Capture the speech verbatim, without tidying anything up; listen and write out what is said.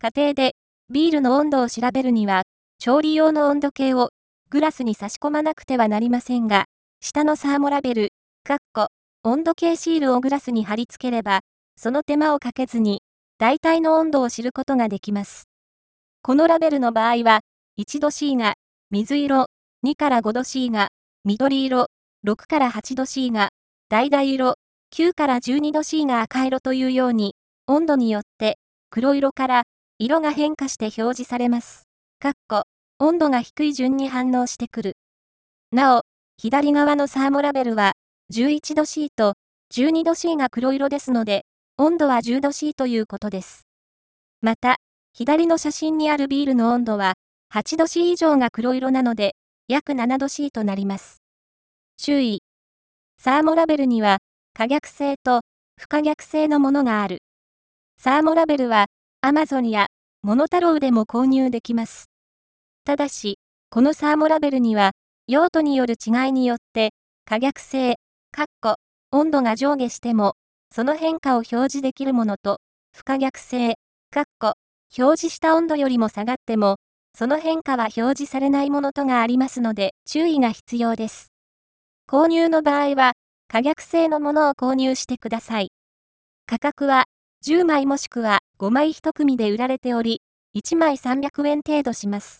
家庭でビールの温度を調べるには、調理用の温度計をグラスに差し込まなくてはなりませんが、下のサーモラベル、かっこ温度計シールをグラスに貼り付ければ、その手間をかけずに、大体の温度を知ることができます。このラベルの場合は、いちど C が水色、にからごど C が緑色、ろくからはちど C が橙色、きゅうからじゅうにど C が赤色というように、温度によって黒色から色が変化して表示されます。かっこ温度が低い順に反応してくる。なお、左側のサーモラベルはじゅういちど C とじゅうにど C が黒色ですので、温度はじゅうど C ということです。また、左の写真にあるビールの温度ははちど C 以上が黒色なので、約ななど C となります。注意。サーモラベルには、可逆性と不可逆性のものがある。サーモラベルは、Amazon やモノタロウでも購入できます。ただし、このサーモラベルには、用途による違いによって、可逆性、かっこ温度が上下しても、その変化を表示できるものと、不可逆性、かっこ表示した温度よりも下がっても、その変化は表示されないものとがありますので、注意が必要です。購入の場合は、可逆性のものを購入してください。価格は、じゅうまいもしくはごまいいち組で売られており、いちまいさんびゃくえん程度します。